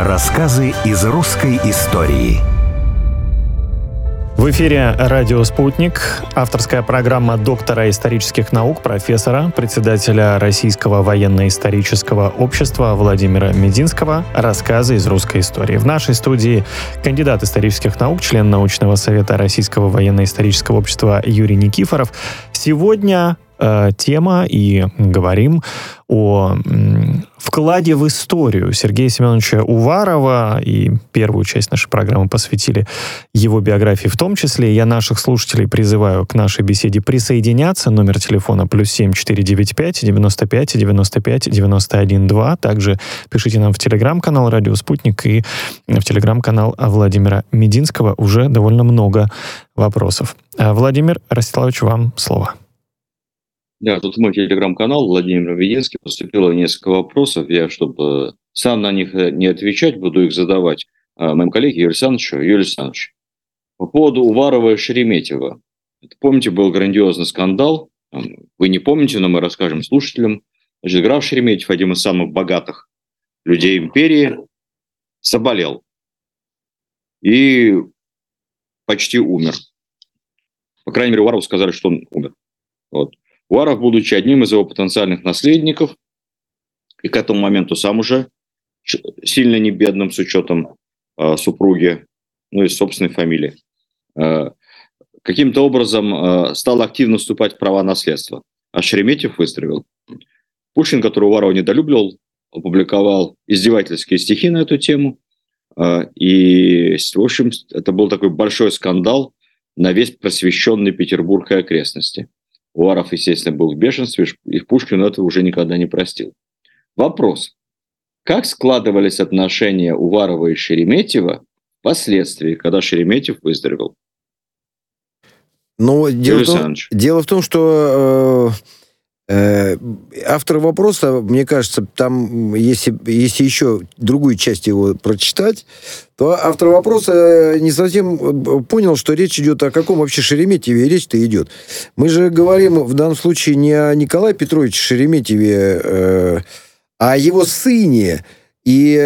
Рассказы из русской истории. В эфире «Радио Спутник», авторская программа доктора исторических наук, профессора, председателя Российского военно-исторического общества Владимира Мединского «Рассказы из русской истории». В нашей студии кандидат исторических наук, член научного совета Российского военно-исторического общества Юрий Никифоров. Сегодня тема, и говорим о вкладе в историю Сергея Семеновича Уварова, и первую часть нашей программы посвятили его биографии в том числе. Я наших слушателей призываю к нашей беседе присоединяться. Номер телефона +7 495 95 95 91 2. Также пишите нам в телеграм-канал «Радио Спутник» и в телеграм-канал Владимира Мединского. Уже довольно много вопросов. Владимир Ростиславович, вам слово. Да, тут мой телеграм-канал Владимир Мединский. Поступило несколько вопросов. Я, чтобы сам на них не отвечать, буду их задавать моим коллеге Юрию Александровичу. Юрий Александрович, по поводу Уварова и Шереметьева. Помните, был грандиозный скандал. Вы не помните, но мы расскажем слушателям. Значит, граф Шереметьев, один из самых богатых людей империи, заболел. И почти умер. По крайней мере, Уварову сказали, что он умер. Вот. Уваров, будучи одним из его потенциальных наследников, и к этому моменту сам уже сильно не бедным с учетом супруги, и собственной фамилии, каким-то образом стал активно вступать в права наследства. А Шереметьев выстрелил. Пушкин, который Уварова недолюбливал, опубликовал издевательские стихи на эту тему. И, в общем, это был такой большой скандал на весь просвещенный Петербург и окрестности. Уваров, естественно, был в бешенстве, и Пушкин этого уже никогда не простил. Вопрос. Как складывались отношения Уварова и Шереметьева впоследствии, когда Шереметьев выздоровел? Но дело в том, что автор вопроса, мне кажется, там, если еще другую часть его прочитать, то автор вопроса не совсем понял, что речь идет о каком вообще Шереметьеве речь-то идет. Мы же говорим в данном случае не о Николае Петровиче Шереметьеве, а о его сыне. И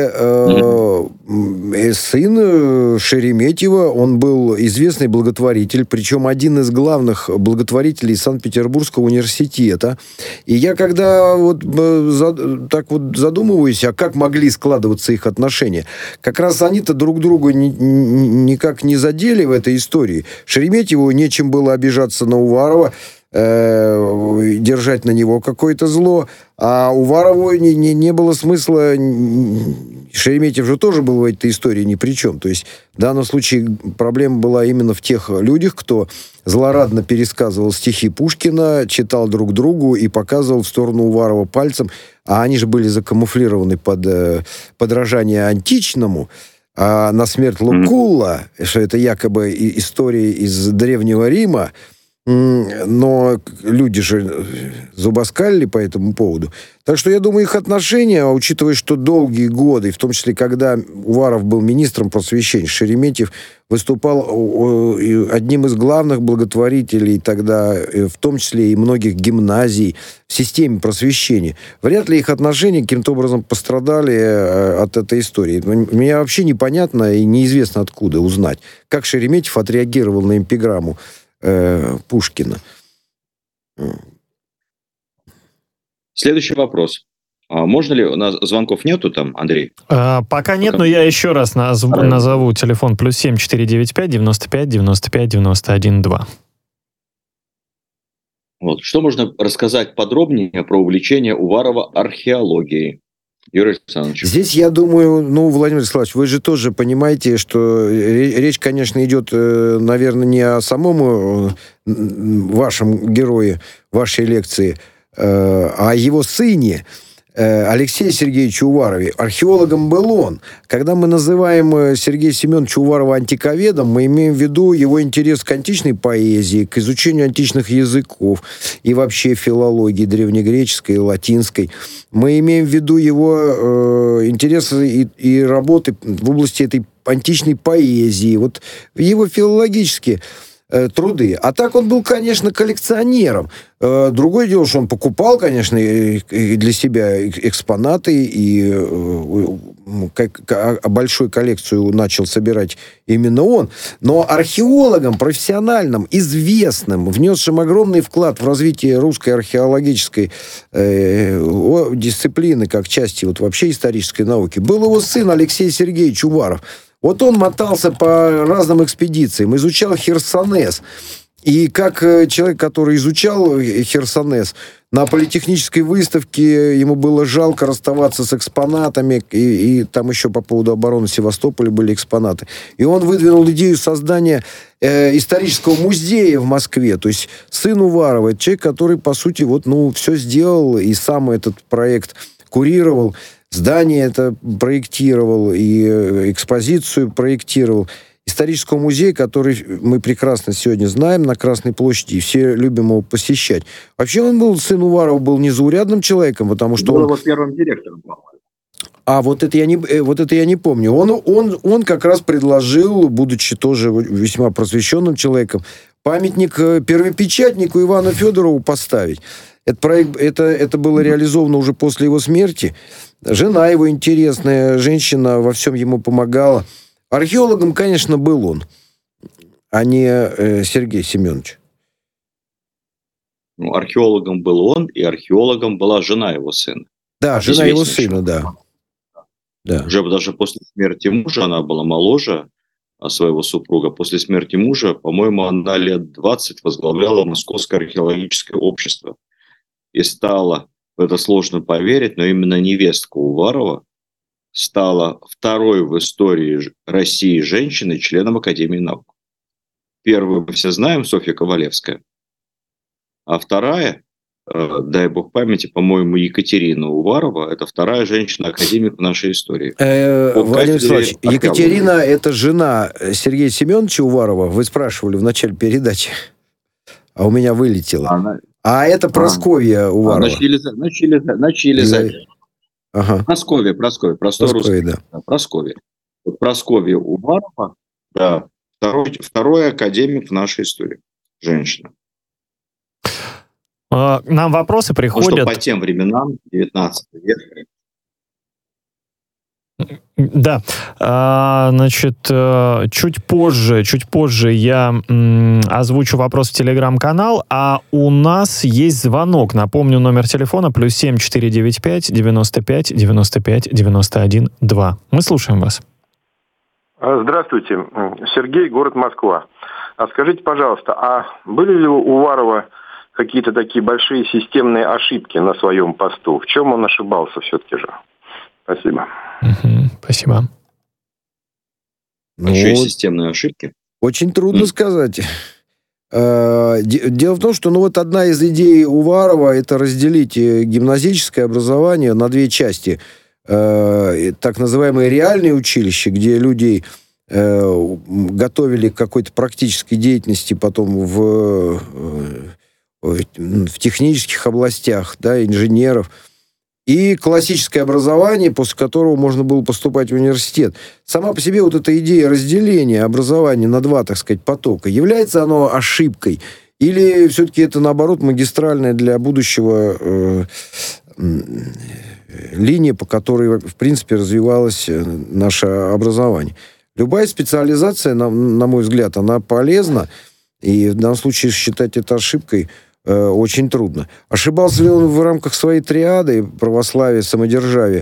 сын Шереметьева, он был известный благотворитель, причем один из главных благотворителей Санкт-Петербургского университета. И я когда так задумываюсь, а как могли складываться их отношения, как раз они-то друг друга никак не задели в этой истории. Шереметьеву нечем было обижаться на Уварова, держать на него какое-то зло, а Уварову не было смысла. Шереметьев же тоже был в этой истории ни при чем. То есть в данном случае проблема была именно в тех людях, кто злорадно пересказывал стихи Пушкина, читал друг другу и показывал в сторону Уварова пальцем, а они же были закамуфлированы под подражание античному, а на смерть Лукулла, что это якобы история из Древнего Рима, но люди же зубоскалили по этому поводу. Так что я думаю, их отношения, учитывая, что долгие годы, в том числе, когда Уваров был министром просвещения, Шереметьев выступал одним из главных благотворителей тогда, в том числе и многих гимназий в системе просвещения. Вряд ли их отношения каким-то образом пострадали от этой истории. Мне вообще непонятно и неизвестно откуда узнать, как Шереметьев отреагировал на эпиграмму Пушкина. Следующий вопрос. Можно ли... У нас звонков нету там, Андрей? Пока нет, но я еще раз назову телефон +7 495 95 95 91 2. Вот. Что можно рассказать подробнее про увлечение Уварова археологией? Юрий Александрович. Здесь, я думаю, Владимир Вячеславович, вы же тоже понимаете, что речь, конечно, идет, наверное, не о самом вашем герое вашей лекции, а о его сыне, Алексея Сергеевича Уварове. Археологом был он. Когда мы называем Сергея Семеновича Уварова антиковедом, мы имеем в виду его интерес к античной поэзии, к изучению античных языков и вообще филологии древнегреческой и латинской. Мы имеем в виду его интересы и работы в области этой античной поэзии. Вот его филологические труды. А так он был, конечно, коллекционером. Другое дело, что он покупал, конечно, и для себя экспонаты, и большую коллекцию начал собирать именно он. Но археологом, профессиональным, известным, внесшим огромный вклад в развитие русской археологической дисциплины, как части вот вообще исторической науки, был его сын Алексей Сергеевич Уваров. Вот он мотался по разным экспедициям, изучал Херсонес. И как человек, который изучал Херсонес, на политехнической выставке ему было жалко расставаться с экспонатами, и там еще по поводу обороны Севастополя были экспонаты. И он выдвинул идею создания исторического музея в Москве. То есть сын Уварова, это человек, который, по сути, вот, все сделал, и сам этот проект курировал. Здание это проектировал, и экспозицию проектировал. Исторического музея, который мы прекрасно сегодня знаем на Красной площади, и все любим его посещать. Вообще сын Уваров был незаурядным человеком, потому что был его первым директором, по-моему. А вот это я не помню. Он как раз предложил, будучи тоже весьма просвещенным человеком, памятник первопечатнику Ивану Федорову поставить. Это было реализовано уже после его смерти. Жена его интересная, женщина во всем ему помогала. Археологом, конечно, был он, а не Сергей Семенович. Археологом был он, и археологом была жена его сына. Да, жена его сына, да. Уже даже после смерти мужа, она была моложе своего супруга. После смерти мужа, по-моему, она лет 20 возглавляла Московское археологическое общество. И стала, в это сложно поверить, но именно невестка Уварова стала второй в истории России женщиной членом Академии наук. Первую мы все знаем, Софья Ковалевская. А вторая, дай бог памяти, по-моему, Екатерина Уварова, это вторая женщина-академик в нашей истории. Владимир Вячеславович, Екатерина – это жена Сергея Семеновича Уварова. Вы спрашивали в начале передачи, а у меня вылетело. А это Прасковья Уварова. Начали запись. Ага. Прасковья, простой русский. Да. Прасковья. Прасковья Уварова, да, второй академик в нашей истории. Женщина. Нам вопросы приходят. Потому что по тем временам, 19 век. Да, значит, чуть позже я озвучу вопрос в телеграм-канал, а у нас есть звонок. Напомню, номер телефона +7 495 95 95 91 2. Мы слушаем вас. Здравствуйте, Сергей, город Москва. Скажите, пожалуйста, а были ли у Уварова какие-то такие большие системные ошибки на своем посту? В чем он ошибался все-таки же? Спасибо. Спасибо. Большие системные ошибки? Очень трудно сказать. Дело в том, что одна из идей Уварова – это разделить гимназическое образование на две части. Так называемые реальные училища, где людей готовили к какой-то практической деятельности потом в технических областях, да, инженеров. И классическое образование, после которого можно было поступать в университет. Сама по себе эта идея разделения образования на два, так сказать, потока, является оно ошибкой? Или все-таки это, наоборот, магистральная для будущего линия, по которой, в принципе, развивалось наше образование? Любая специализация, на мой взгляд, она полезна, и в данном случае считать это ошибкой очень трудно. Ошибался ли он в рамках своей триады православие, самодержавие?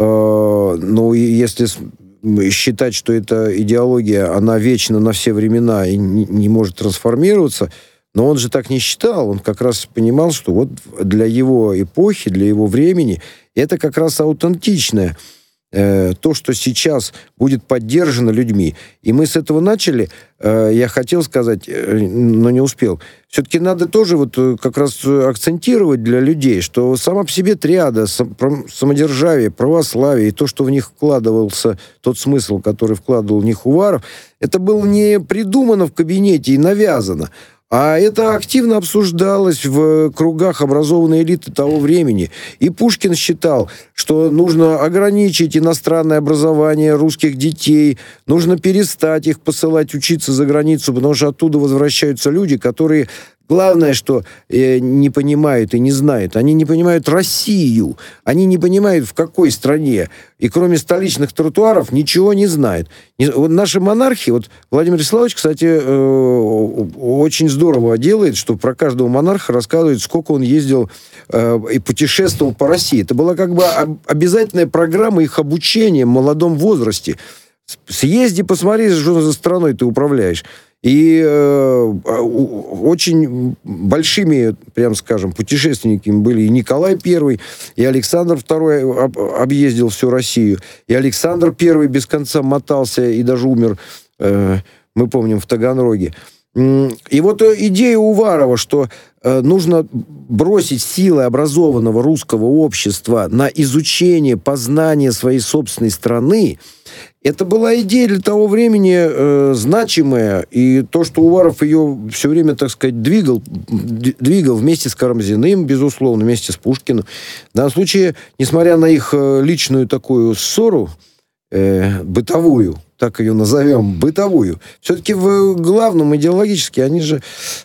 Если считать, что эта идеология, она вечна на все времена и не может трансформироваться, но он же так не считал. Он как раз понимал, что вот для его эпохи, для его времени это как раз аутентичное. То, что сейчас будет поддержано людьми. И мы с этого начали. Я хотел сказать, но не успел. Все-таки надо тоже как раз акцентировать для людей, что сама по себе триада, самодержавие, православие и то, что в них вкладывался, тот смысл, который вкладывал в них Уваров, это было не придумано в кабинете и навязано, А это активно обсуждалось в кругах образованной элиты того времени. И Пушкин считал, что нужно ограничить иностранное образование русских детей, нужно перестать их посылать учиться за границу, потому что оттуда возвращаются люди, которые... Главное, что не понимают и не знают. Они не понимают Россию. Они не понимают, в какой стране. И кроме столичных тротуаров ничего не знают. Вот наши монархи, вот Владимир Вячеславович, кстати, очень здорово делает, что про каждого монарха рассказывает, сколько он ездил и путешествовал по России. Это была как бы обязательная программа их обучения в молодом возрасте. Съезди, посмотри, что за страной ты управляешь. И очень большими, прям скажем, путешественниками были и Николай I, и Александр II объездил всю Россию, и Александр I без конца мотался и даже умер, мы помним, в Таганроге. И вот идея Уварова, что нужно бросить силы образованного русского общества на изучение, познание своей собственной страны, это была идея для того времени значимая, и то, что Уваров ее все время, так сказать, двигал вместе с Карамзиным, безусловно, вместе с Пушкиным. В данном случае, несмотря на их личную такую ссору, бытовую, так ее назовем, бытовую, все-таки в главном идеологически они же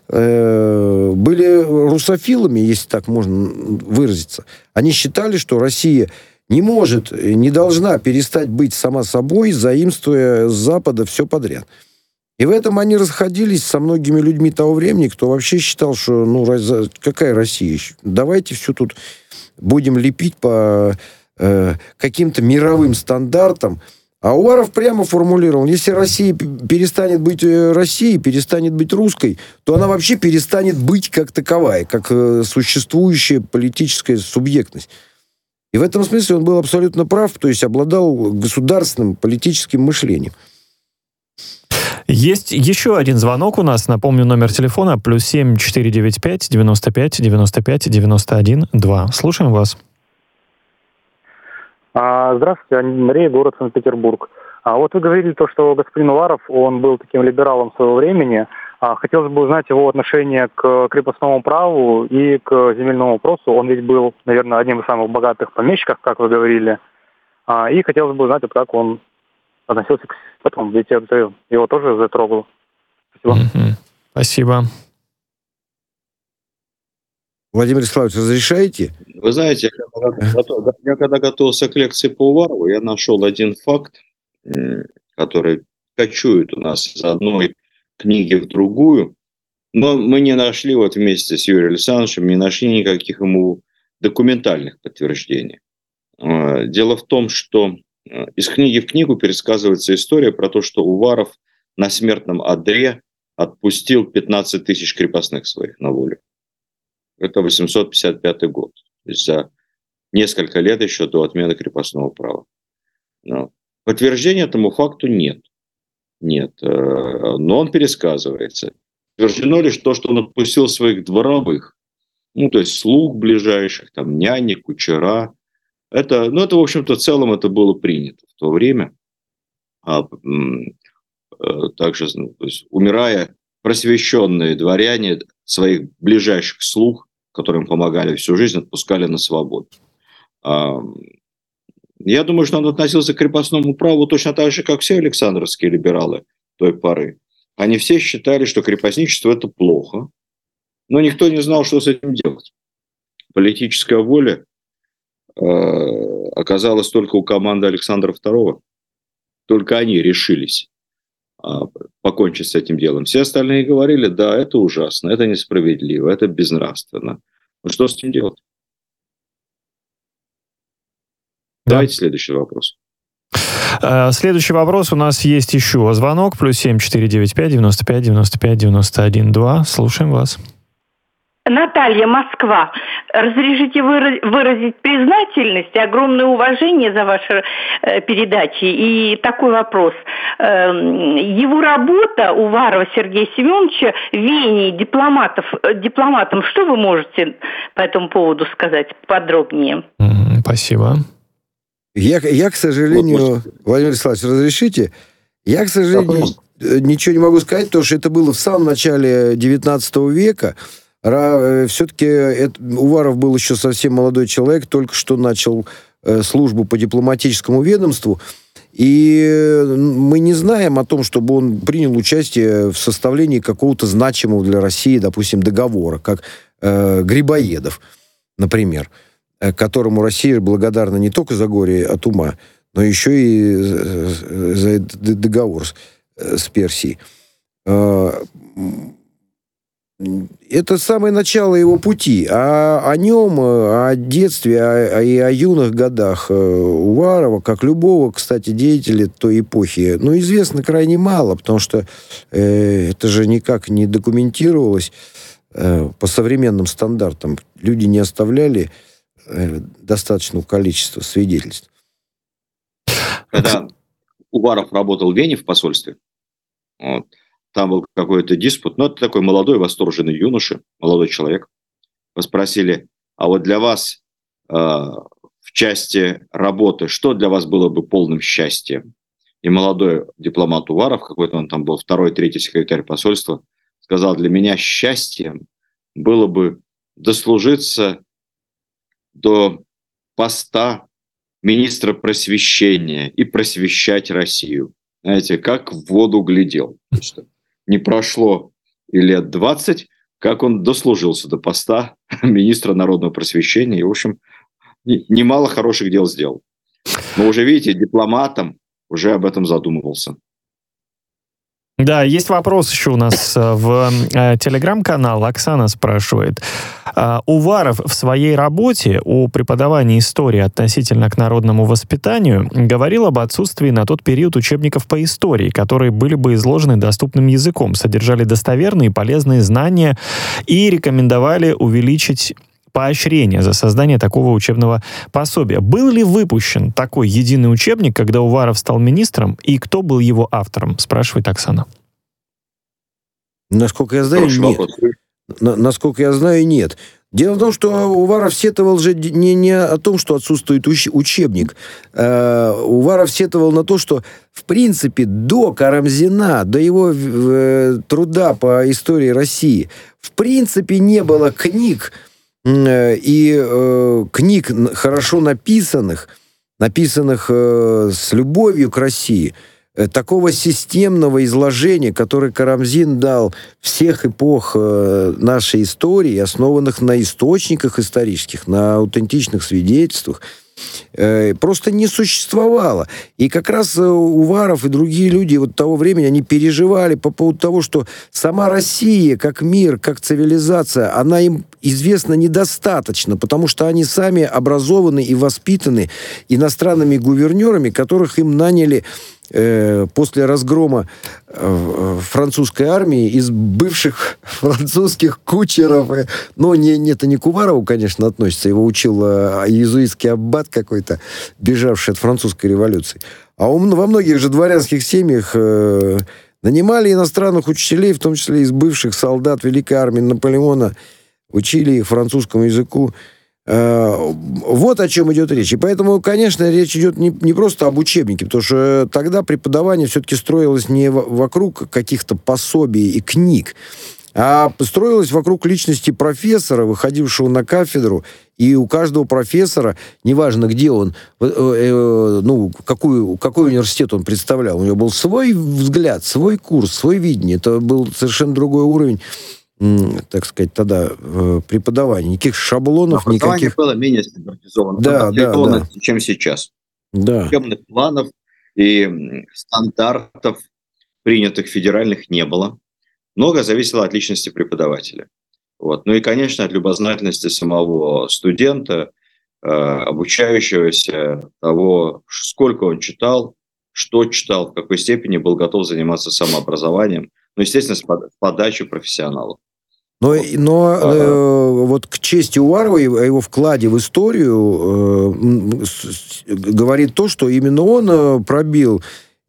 были русофилами, если так можно выразиться. Они считали, что Россия не может, не должна перестать быть сама собой, заимствуя с Запада все подряд. И в этом они расходились со многими людьми того времени, кто вообще считал, что какая Россия? Давайте все тут будем лепить по каким-то мировым стандартам. А Уваров прямо формулировал, если Россия перестанет быть Россией, перестанет быть русской, то она вообще перестанет быть как таковая, как существующая политическая субъектность. И в этом смысле он был абсолютно прав, то есть обладал государственным политическим мышлением. Есть еще один звонок у нас. Напомню, номер телефона +7 495 95 95 91 2. Слушаем вас. Здравствуйте, Мария, город Санкт-Петербург. Вот вы говорили то, что господин Уваров, он был таким либералом своего времени. Хотелось бы узнать его отношение к крепостному праву и к земельному вопросу. Он ведь был, наверное, одним из самых богатых помещиков, как вы говорили. И хотелось бы узнать, как он относился к этому, ведь это его тоже затрогало. Спасибо. Спасибо. Владимир Вячеславович, разрешаете? Вы знаете, я когда готовился к лекции по Уварову, я нашел один факт, который кочует у нас из одной книги в другую, но мы не нашли вот вместе с Юрием Александровичем, не нашли никаких ему документальных подтверждений. Дело в том, что из книги в книгу пересказывается история про то, что Уваров на смертном одре отпустил 15 тысяч крепостных своих на волю. Это 855 год. То есть за несколько лет еще до отмены крепостного права. Но подтверждения этому факту нет. Нет. Но он пересказывается. Подтверждено лишь то, что он отпустил своих дворовых. То есть слуг ближайших, там, няни, кучера. Это, в общем-то, в целом это было принято в то время. Также, то есть, умирая, просвещенные дворяне своих ближайших слуг, которым помогали всю жизнь, отпускали на свободу. Я думаю, что он относился к крепостному праву точно так же, как все александровские либералы той поры. Они все считали, что крепостничество – это плохо, но никто не знал, что с этим делать. Политическая воля оказалась только у команды Александра II. Только они решились покончить с этим делом. Все остальные говорили, да, это ужасно, это несправедливо, это безнравственно. Ну что с этим делать? Да. Давайте следующий вопрос. Следующий вопрос. У нас есть еще звонок. +7 495 95 95 91 2. Слушаем вас. Наталья, Москва. Разрешите выразить признательность и огромное уважение за ваши передачи. И такой вопрос. Его работа, Уварова Сергея Семеновича, веяние дипломатом, что вы можете по этому поводу сказать подробнее? Спасибо. Я, к сожалению, Владимир Вячеславович, разрешите? Я, к сожалению, ничего не могу сказать, потому что это было в самом начале 19 века. Все-таки Уваров был еще совсем молодой человек, только что начал службу по дипломатическому ведомству. И мы не знаем о том, чтобы он принял участие в составлении какого-то значимого для России, допустим, договора, как Грибоедов, например, которому Россия благодарна не только за горе от ума, но еще и за этот договор с Персией. Это самое начало его пути. А о нем, о детстве и о юных годах Уварова, как любого, кстати, деятеля той эпохи, известно крайне мало, потому что это же никак не документировалось по современным стандартам. Люди не оставляли достаточного количества свидетельств. Когда Уваров работал в Вене в посольстве, там был какой-то диспут, это такой молодой, восторженный юноша, молодой человек. Вы спросили, а вот для вас в части работы, что для вас было бы полным счастьем? И молодой дипломат Уваров, какой-то он там был, второй, третий секретарь посольства, сказал, для меня счастьем было бы дослужиться до поста министра просвещения и просвещать Россию. Знаете, как в воду глядел. Не прошло и лет 20, как он дослужился до поста министра народного просвещения. И, в общем, немало хороших дел сделал. Но уже, видите, дипломатом уже об этом задумывался. Да, есть вопрос еще у нас в телеграм-канал. Оксана спрашивает. Уваров в своей работе о преподавании истории относительно к народному воспитанию говорил об отсутствии на тот период учебников по истории, которые были бы изложены доступным языком, содержали достоверные и полезные знания и рекомендовали увеличить поощрение за создание такого учебного пособия. Был ли выпущен такой единый учебник, когда Уваров стал министром, и кто был его автором, спрашивает Оксана. Насколько я знаю, нет. Насколько я знаю, нет. Дело в том, что Уваров сетовал же не о том, что отсутствует учебник. Уваров сетовал на то, что, в принципе, до Карамзина, до его труда по истории России, в принципе, не было книг, и книг хорошо написанных с любовью к России, такого системного изложения, которое Карамзин дал всех эпох нашей истории, основанных на источниках исторических, на аутентичных свидетельствах, просто не существовало. И как раз Уваров и другие люди того времени, они переживали по поводу того, что сама Россия, как мир, как цивилизация, она им известна недостаточно, потому что они сами образованы и воспитаны иностранными гувернерами, которых им наняли после разгрома французской армии из бывших французских кучеров. Но это не к Уварову, конечно, относится. Его учил иезуитский аббат какой-то, бежавший от французской революции. А во многих же дворянских семьях нанимали иностранных учителей, в том числе из бывших солдат Великой армии Наполеона, учили их французскому языку. Вот о чем идет речь. И поэтому, конечно, речь идет не просто об учебнике, потому что тогда преподавание все-таки строилось не вокруг каких-то пособий и книг, а строилось вокруг личности профессора, выходившего на кафедру, и у каждого профессора, неважно где он, какой университет он представлял, у него был свой взгляд, свой курс, свое видение. Это был совершенно другой уровень, так сказать, тогда преподавания. Никаких шаблонов, никаких... было менее стандартизовано, чем сейчас. Да. Учебных планов и стандартов, принятых федеральных, не было. Много зависело от личности преподавателя. Ну и, конечно, от любознательности самого студента, обучающегося, того, сколько он читал, что читал, в какой степени был готов заниматься самообразованием. Естественно, с подачей профессионалов. Но вот к чести Уварова, о его вкладе в историю говорит то, что именно он пробил,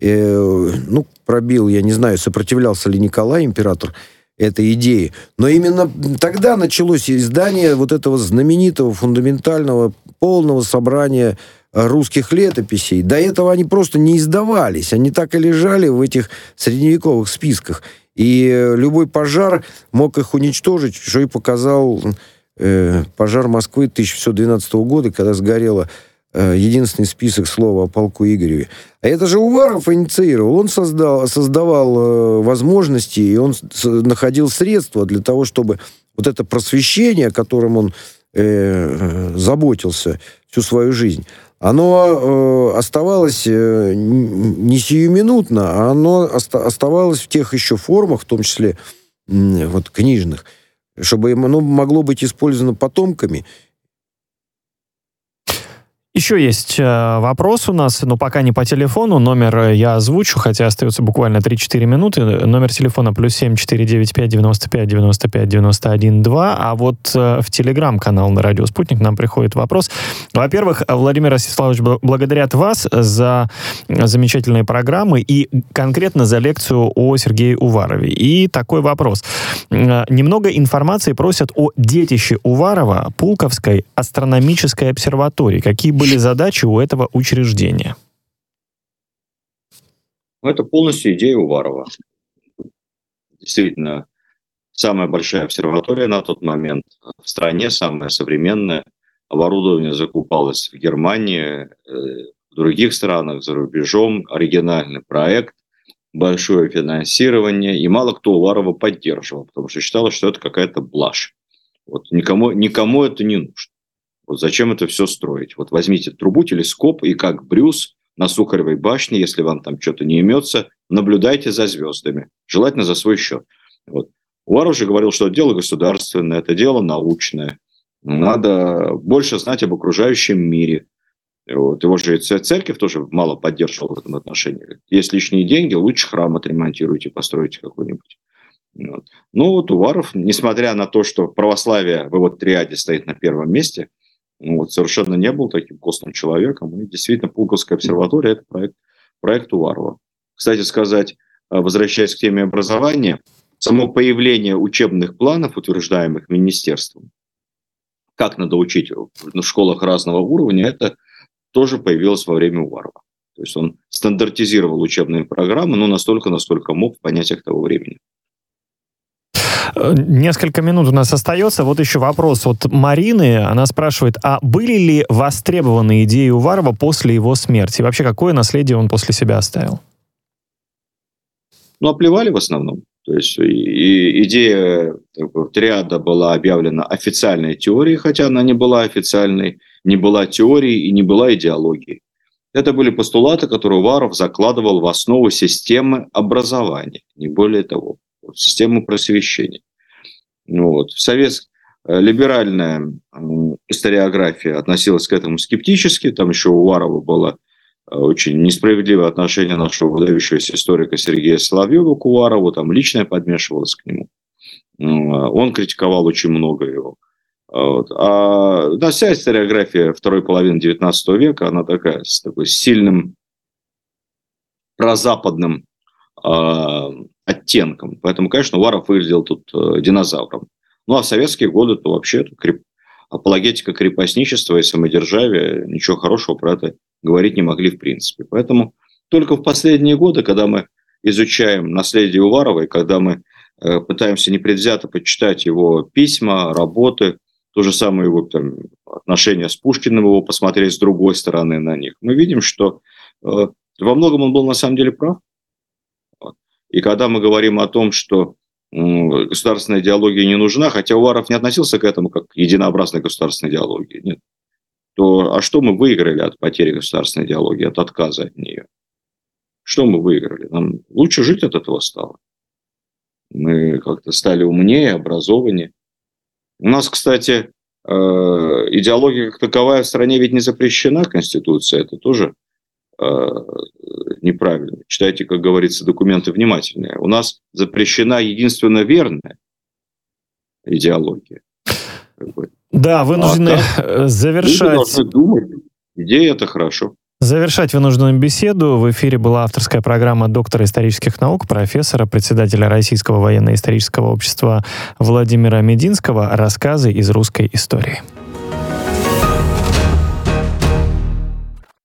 я не знаю, сопротивлялся ли Николай, император, этой идеи. Но именно тогда началось издание вот этого знаменитого, фундаментального, полного собрания русских летописей. До этого они просто не издавались. Они так и лежали в этих средневековых списках. И любой пожар мог их уничтожить, что и показал пожар Москвы 1612 года, когда сгорело единственный список слова о полку Игореве. А это же Уваров инициировал. Он создавал возможности, и он находил средства для того, чтобы вот это просвещение, о котором он заботился всю свою жизнь, оно оставалось не сиюминутно, а оно оставалось в тех еще формах, в том числе вот, книжных, чтобы оно могло быть использовано потомками. Еще есть вопрос у нас, но пока не по телефону. Номер я озвучу, хотя остается буквально 3-4 минуты. Номер телефона +7 495 95 95 91 2. А вот в телеграм-канал на радио «Спутник» нам приходит вопрос. Во-первых, Владимир Ростиславович благодарят вас за замечательные программы и конкретно за лекцию о Сергее Уварове. И такой вопрос. Немного информации просят о детище Уварова, Пулковской астрономической обсерватории. Какие были задачи у этого учреждения? Это полностью идея Уварова. Действительно, самая большая обсерватория на тот момент в стране, самая современная. Оборудование закупалось в Германии, в других странах, за рубежом. Оригинальный проект, большое финансирование. И мало кто Уварова поддерживал, потому что считалось, что это какая-то блажь. Вот никому это не нужно. Вот зачем это все строить? Вот возьмите трубу, телескоп, и как Брюс на Сухаревой башне, если вам там что-то не имется, наблюдайте за звездами. Желательно за свой счет. Вот. Уваров же говорил, что это дело государственное, это дело научное. Надо больше знать об окружающем мире. Вот. Его же церковь тоже мало поддерживала в этом отношении. Есть лишние деньги, лучше храм отремонтируйте, постройте какой-нибудь. Вот. Ну вот Уваров, несмотря на то, что православие в его триаде стоит на первом месте, вот, совершенно не был таким костным человеком. И действительно, Пулковская обсерватория – это проект Уварова. Кстати сказать, возвращаясь к теме образования, само появление учебных планов, утверждаемых министерством, как надо учить в школах разного уровня, это тоже появилось во время Уварова. То есть он стандартизировал учебные программы, но настолько, насколько мог в понятиях того времени. Несколько минут у нас остается. Вот еще вопрос от Марины. Она спрашивает, а были ли востребованы идеи Уварова после его смерти? И вообще, какое наследие он после себя оставил? Ну, оплевали в основном. То есть идея триада была объявлена официальной теорией, хотя она не была официальной, не была теорией и не была идеологией. Это были постулаты, которые Уваров закладывал в основу системы образования, не более того. Систему просвещения. Вот. Либеральная историография относилась к этому скептически. Там еще у Уварова было очень несправедливое отношение нашего выдающегося историка Сергея Соловьева к Уварову. Там личное подмешивалось к нему. Он критиковал очень много его. Вот. А вся историография второй половины XIX века, она такая, с такой сильным прозападным оттенком. Поэтому, конечно, Уваров выглядел тут динозавром. Ну, а в советские годы то вообще апологетика крепостничества и самодержавия, ничего хорошего про это говорить не могли в принципе. Поэтому только в последние годы, когда мы изучаем наследие Уварова, и когда мы пытаемся непредвзято почитать его письма, работы, то же самое его там, отношения с Пушкиным, его посмотреть с другой стороны на них, мы видим, что во многом он был на самом деле прав. И когда мы говорим о том, что государственная идеология не нужна, хотя Уваров не относился к этому как к единообразной государственной идеологии, нет, то что мы выиграли от потери государственной идеологии, от отказа от нее? Что мы выиграли? Нам лучше жить от этого стало. Мы как-то стали умнее, образованнее. У нас, кстати, идеология как таковая в стране ведь не запрещена, Конституция, это тоже неправильно. Читайте, как говорится, документы внимательнее. У нас запрещена единственно верная идеология. Да, вынуждены завершать. Люди должны думать. Идея – это хорошо. Завершать вынужденную беседу. В эфире была авторская программа доктора исторических наук, профессора, председателя Российского военно-исторического общества Владимира Мединского «Рассказы из русской истории».